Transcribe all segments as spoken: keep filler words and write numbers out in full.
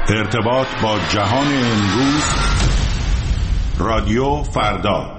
ارتباط با جهان امروز، رادیو فردا.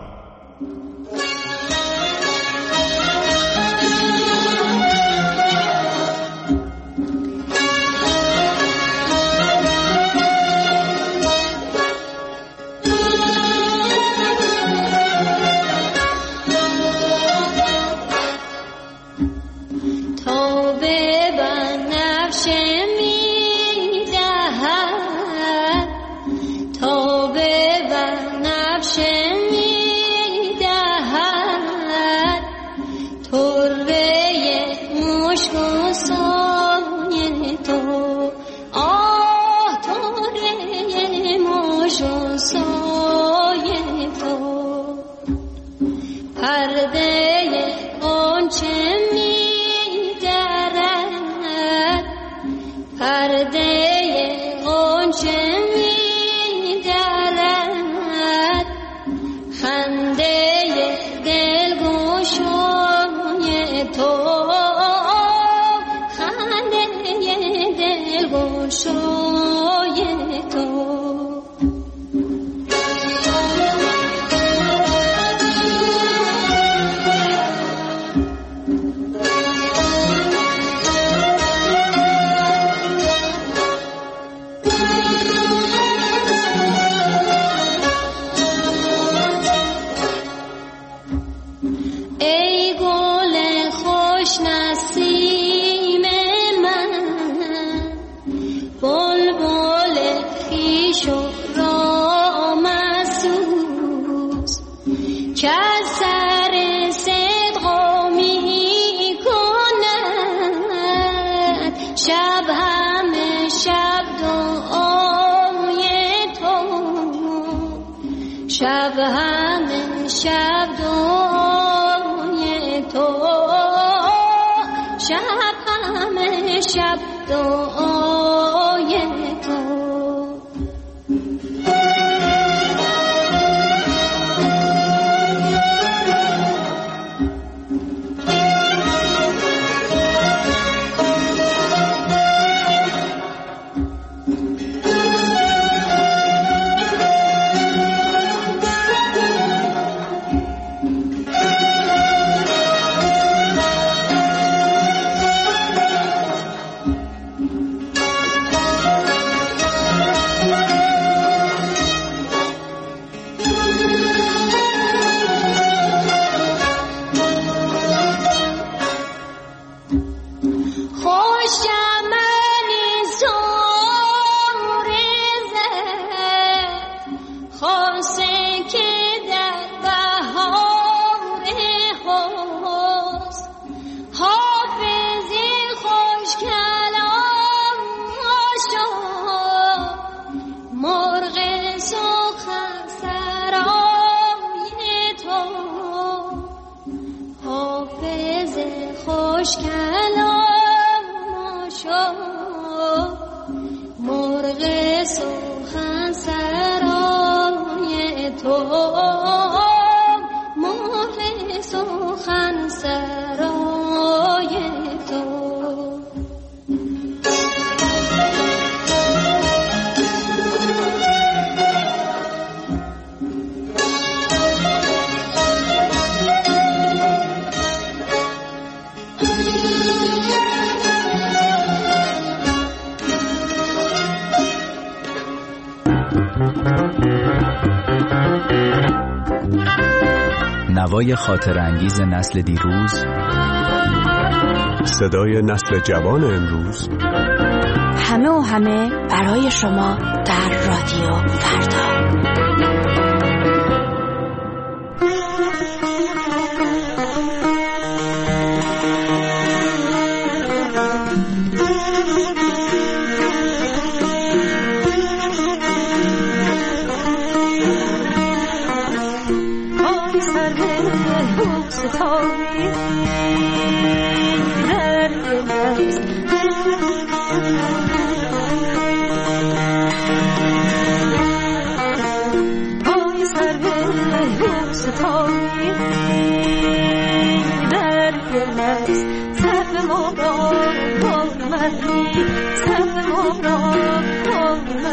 نوای خاطر انگیز نسل دیروز، صدای نسل جوان امروز، همه و همه برای شما در رادیو فردا. سر ما را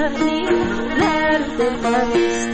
دل است.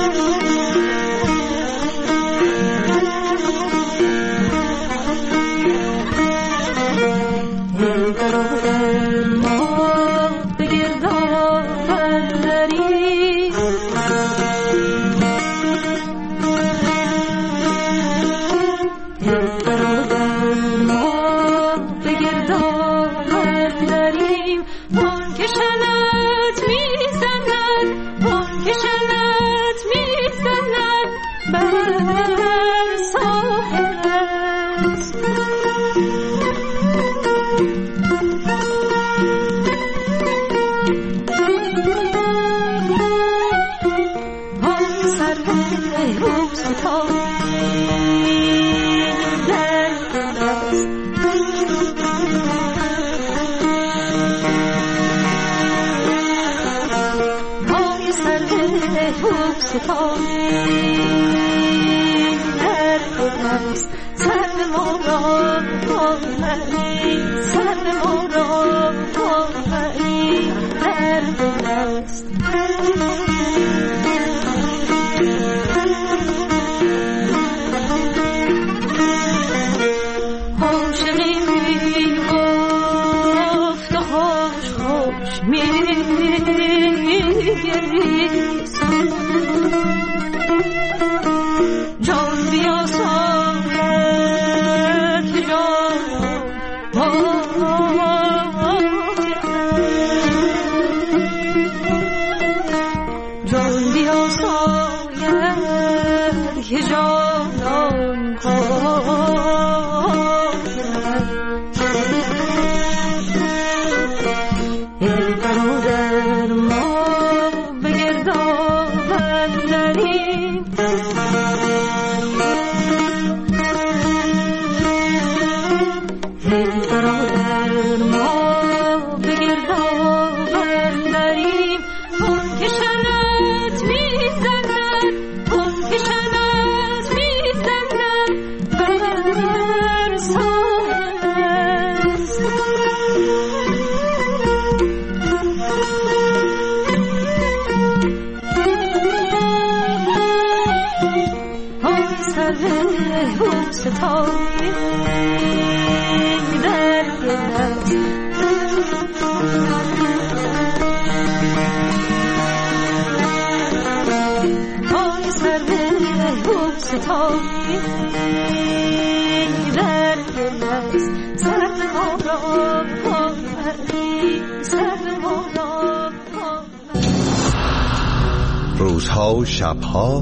روزها و شبها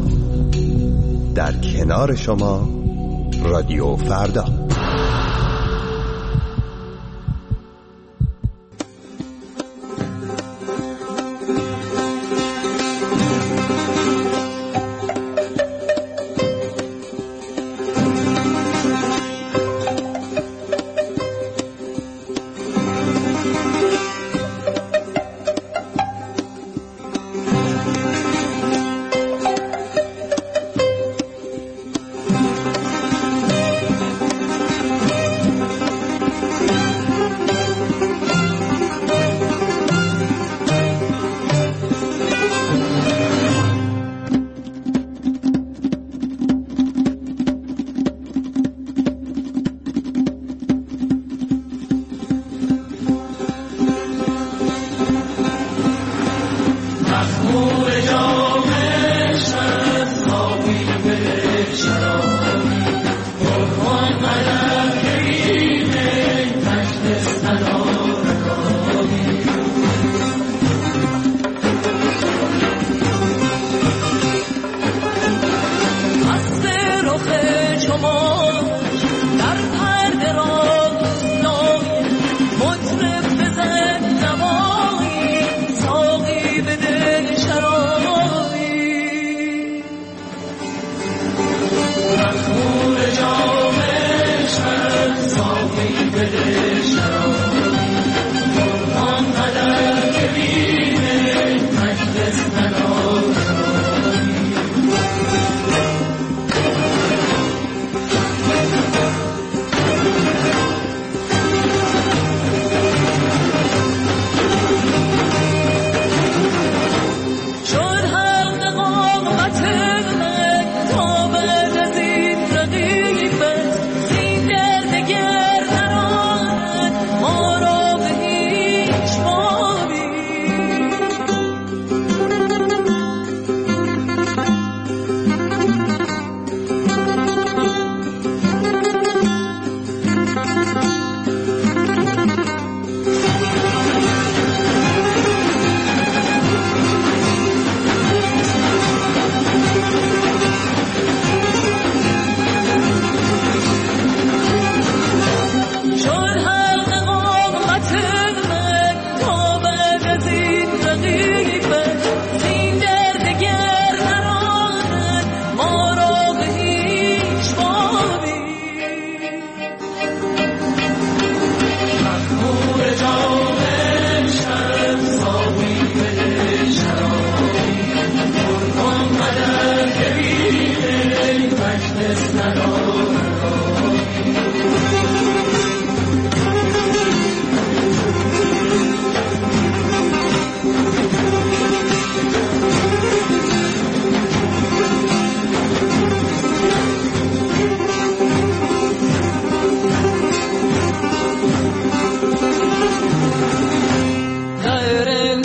در کنار شما رادیو فردا.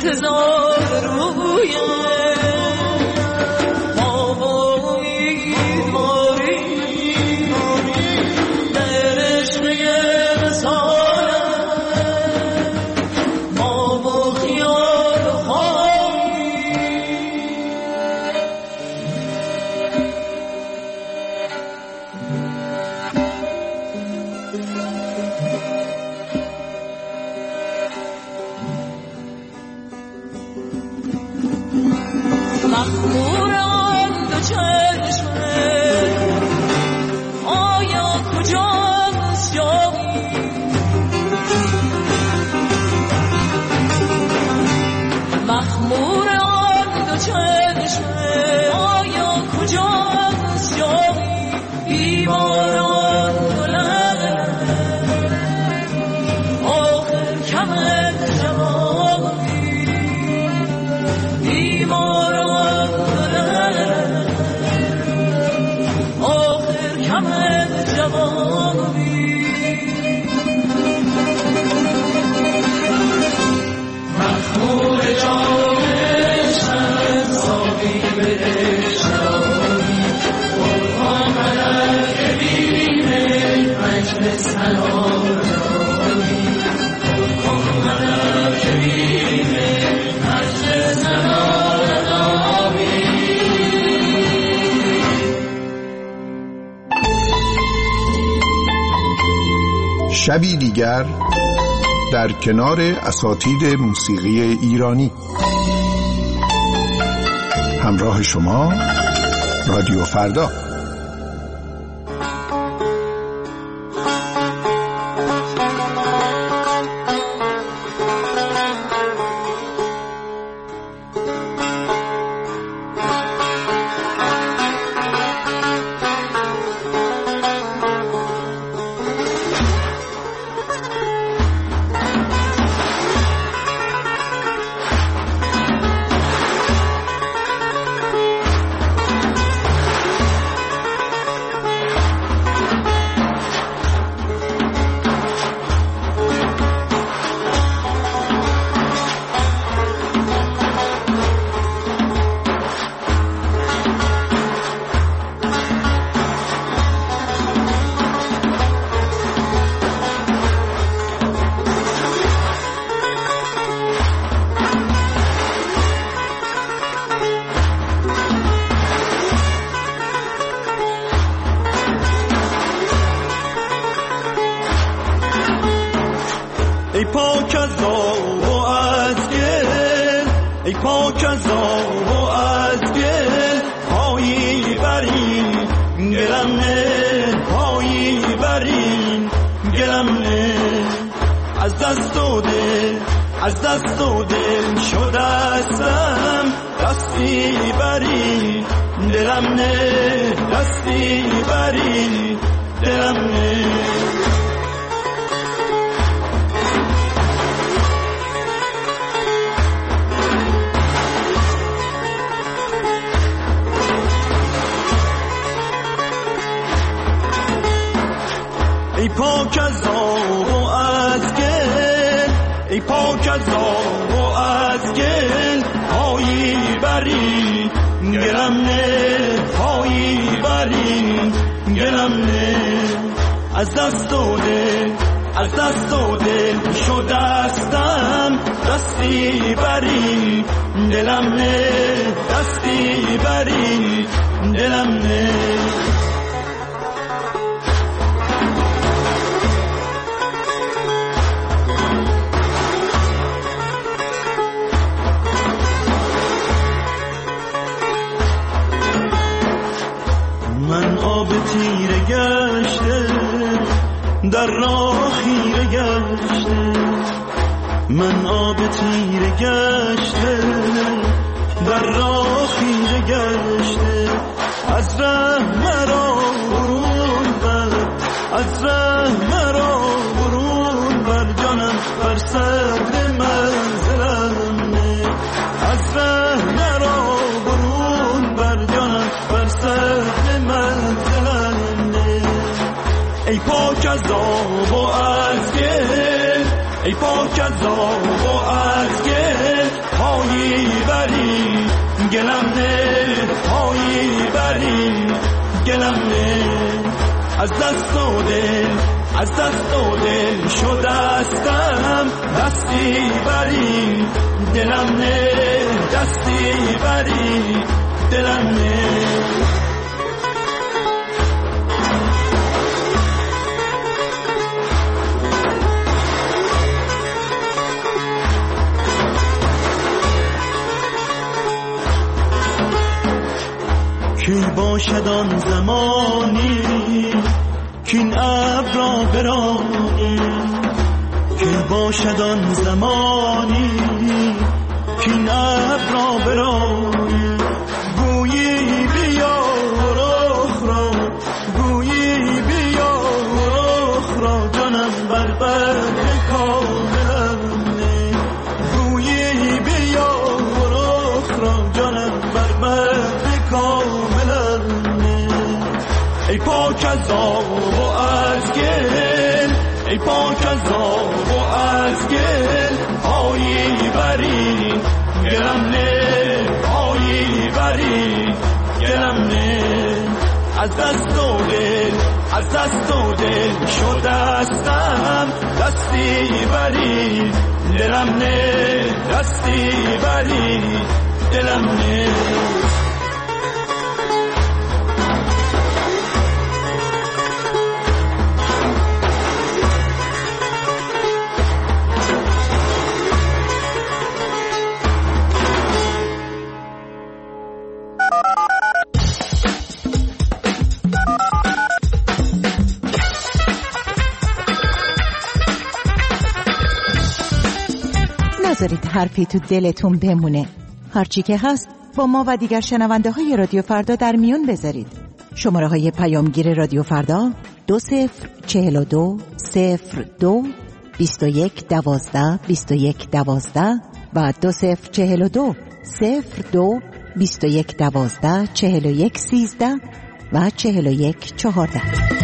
انتظار رویم شبی دیگر در کنار اساتید موسیقی ایرانی. همراه شما رادیو فردا. ای پاک از آب و از گل، ای پاک از آب و از گل، پایی برین گلم نه، پایی برین گلم نه. از دست و دل، از دست و دل شدستم، دستی برین دلم نه، دستی برین دلم نه. ای پاک از آب و از گل، ای پاک از آب و از گل، پایی بری گلم نه، پایی بری گلم نه. از دست و دل، از دست و دل شدستم، دستی بری دلم نه، دستی بری دلم نه. من آب تیره گشته، در راه خیره گشته، من آب تیره گشته، در راه خیره گشته. از ره مرا برون بر، از ره مرا برون بر، جانم بر سر منزلم نه. از ره مرا برون بر، جانم بر سر منزلم نه. ای پاک از آب و از گل، ای پاک از آب و از گل، بری گلم نه از دست و دل از دست و دل شدستم دستی بری دلم نه دستی بری دلم نه کی باشد آن زمانی کین ابر را برانی کی باشد آن زمانی کین ابر را برانی گویی بیا رخ را گویی بیا رخ را جانم بر بر کاملم نه گویی بیا رخ را جانم بر بر کاملم ای پاک از آب و از گل ای پاک از آب و از گل آیی بری گلم نه آیی بری گلم نه از دست و دل از دست و دل شدستم دستی بری دلم نه دستی بری دلم نه نذارید حرفی تو دلتون بمونه. هرچی که هست با ما و دیگر شنونده های رادیو فردا در میون بذارید. شماره های پیامگیر رادیو فردا دو صفر چهل و دو صفر دو بیست و یک دوازده بیست و یک دوازده و دو صفر چهل و دو صفر دو بیست و یک دوازده چهل و یک سیزده و چهل و یک چهارده.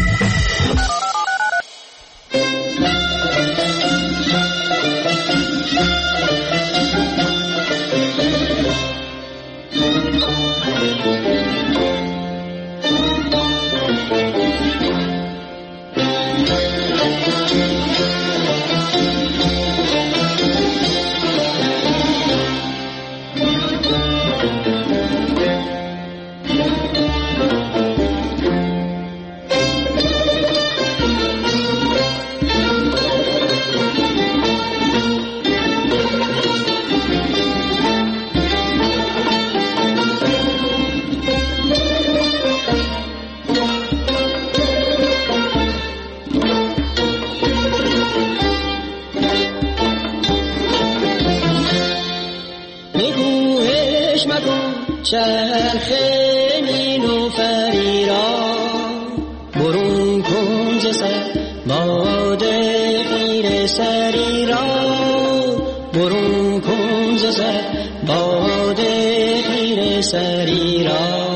چرخ نیلوفری را برون کن ز سر باد غیر سری را برون کن ز سر باد غیر سری را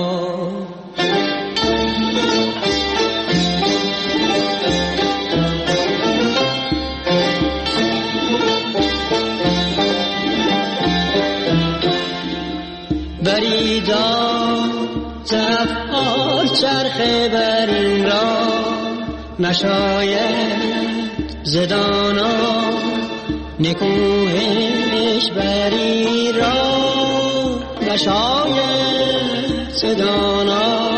بریدا زفار چرخ برین را نشاید زدانا نکوهش بری را نشاید زدانا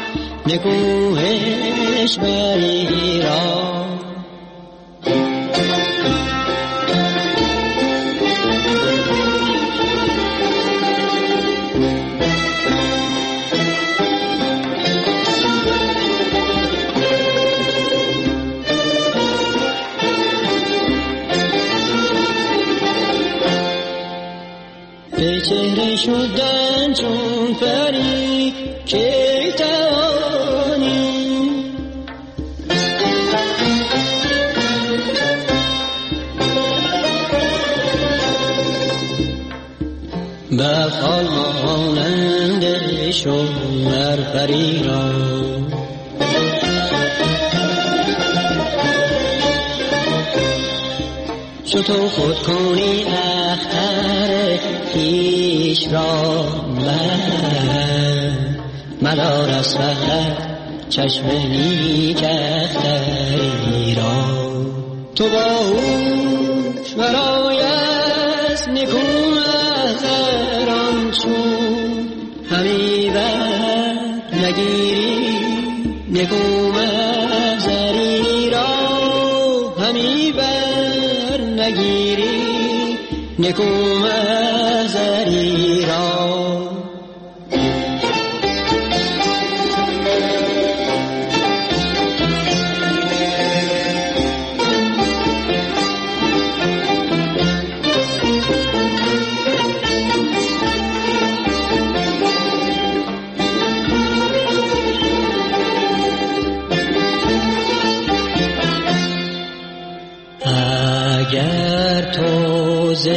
نکوهش بری را به چهره شدن چون پری که توانی بخال مانند شمر پری را چو تو خود کنی اختر پیش را من مدار از فقط چشم نیک اختری را. تو با هوش برای از نکو محضران چون همی بر نگیری نکو محضری را، همی بر نگیری نکو محضری را. اگر تو ز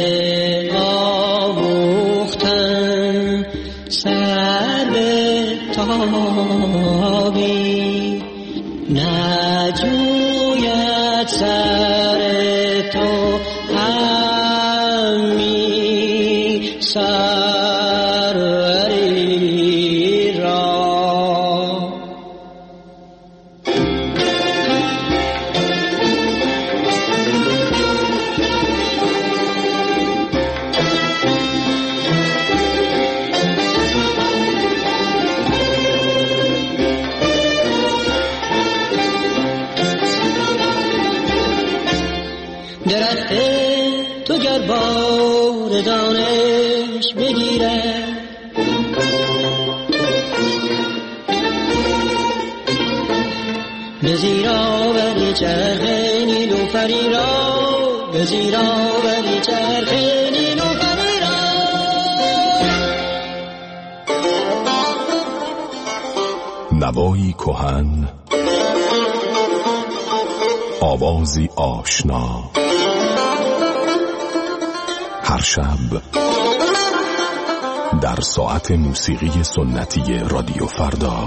آموختن سر به تابی، نجوید سر تو همی سروری را. درخت تو گر بار دانش بگیرد، به زیرا بری چرخ نیلوفری را، به زیرا بری چرخ نیلوفری را. نوایی کهن، آوازی آشنا، هر شب در ساعت موسیقی سنتی رادیو فردا.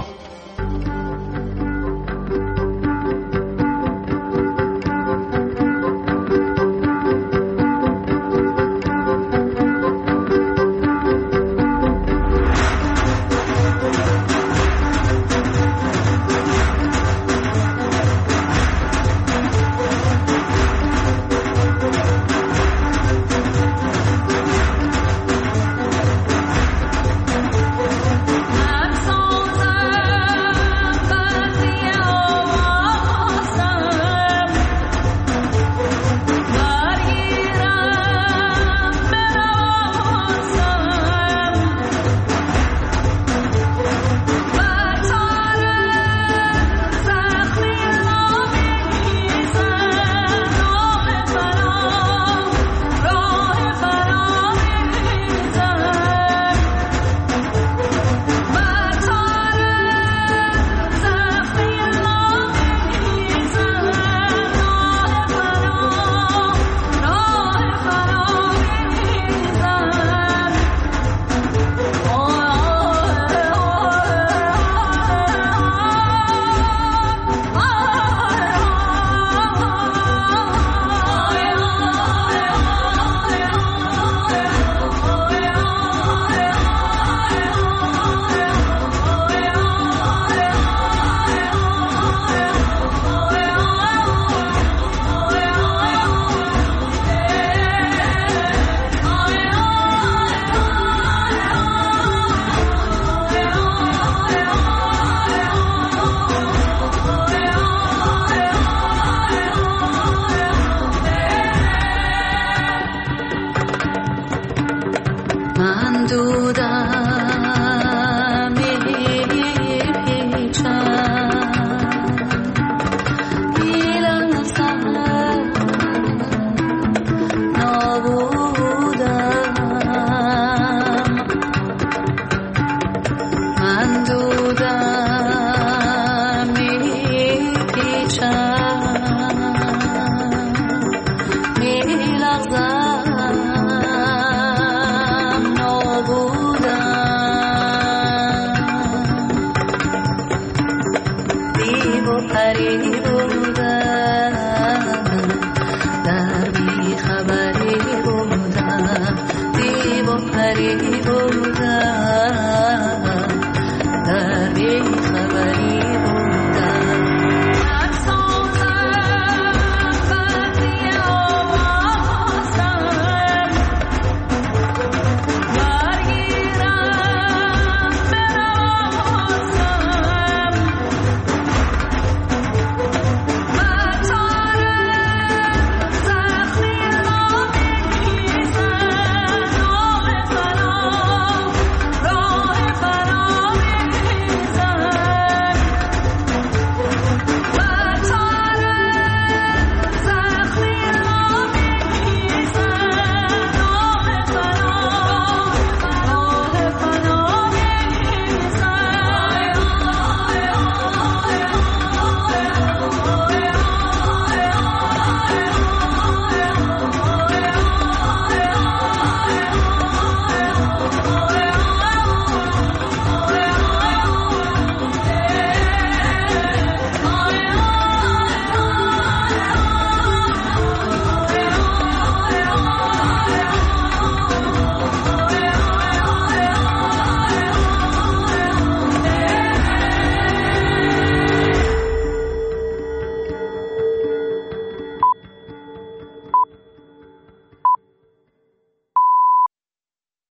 در بی خبری بودم، دیو و پری بودم.